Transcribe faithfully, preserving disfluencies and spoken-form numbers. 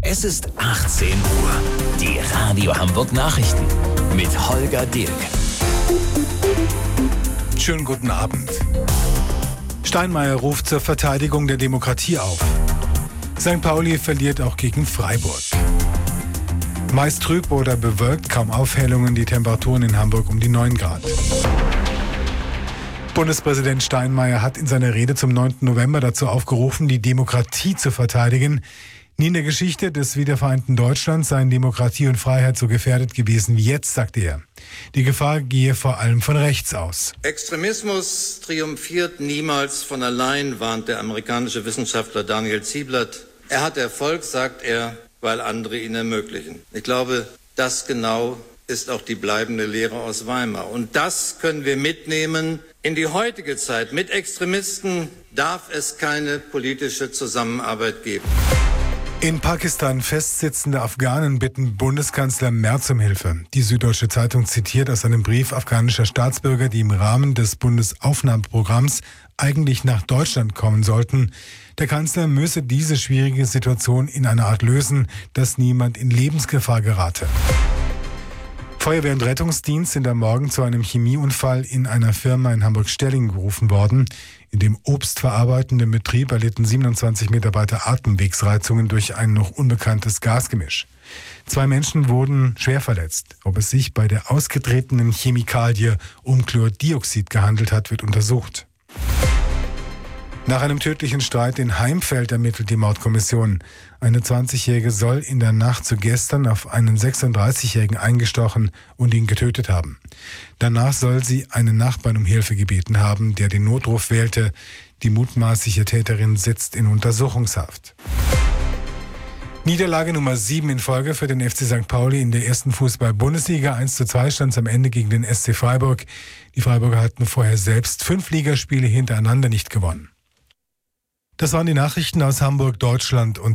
Es ist achtzehn Uhr. Die Radio Hamburg Nachrichten mit Holger Dilk. Schönen guten Abend. Steinmeier ruft zur Verteidigung der Demokratie auf. Sankt Pauli verliert auch gegen Freiburg. Meist trüb oder bewölkt, kaum Aufhellungen, die Temperaturen in Hamburg um die neun Grad. Bundespräsident Steinmeier hat in seiner Rede zum neunten November dazu aufgerufen, die Demokratie zu verteidigen. Nie in der Geschichte des wiedervereinten Deutschlands seien Demokratie und Freiheit so gefährdet gewesen wie jetzt, sagte er. Die Gefahr gehe vor allem von rechts aus. Extremismus triumphiert niemals von allein, warnt der amerikanische Wissenschaftler Daniel Ziblatt. Er hat Erfolg, sagt er, weil andere ihn ermöglichen. Ich glaube, das genau ist auch die bleibende Lehre aus Weimar. Und das können wir mitnehmen in die heutige Zeit. Mit Extremisten darf es keine politische Zusammenarbeit geben. In Pakistan festsitzende Afghanen bitten Bundeskanzler Merz um Hilfe. Die Süddeutsche Zeitung zitiert aus einem Brief afghanischer Staatsbürger, die im Rahmen des Bundesaufnahmeprogramms eigentlich nach Deutschland kommen sollten. Der Kanzler müsse diese schwierige Situation in einer Art lösen, dass niemand in Lebensgefahr gerate. Feuerwehr und Rettungsdienst sind am Morgen zu einem Chemieunfall in einer Firma in Hamburg-Stellingen gerufen worden. In dem obstverarbeitenden Betrieb erlitten siebenundzwanzig Mitarbeiter Atemwegsreizungen durch ein noch unbekanntes Gasgemisch. Zwei Menschen wurden schwer verletzt. Ob es sich bei der ausgetretenen Chemikalie um Chlordioxid gehandelt hat, wird untersucht. Nach einem tödlichen Streit in Heimfeld ermittelt die Mordkommission. Eine zwanzigjährige soll in der Nacht zu gestern auf einen sechsunddreißigjährigen eingestochen und ihn getötet haben. Danach soll sie einen Nachbarn um Hilfe gebeten haben, der den Notruf wählte. Die mutmaßliche Täterin sitzt in Untersuchungshaft. Niederlage Nummer sieben in Folge für den F C Sankt Pauli in der ersten Fußball-Bundesliga. eins zu zwei stand es am Ende gegen den S C Freiburg. Die Freiburger hatten vorher selbst fünf Ligaspiele hintereinander nicht gewonnen. Das waren die Nachrichten aus Hamburg, Deutschland und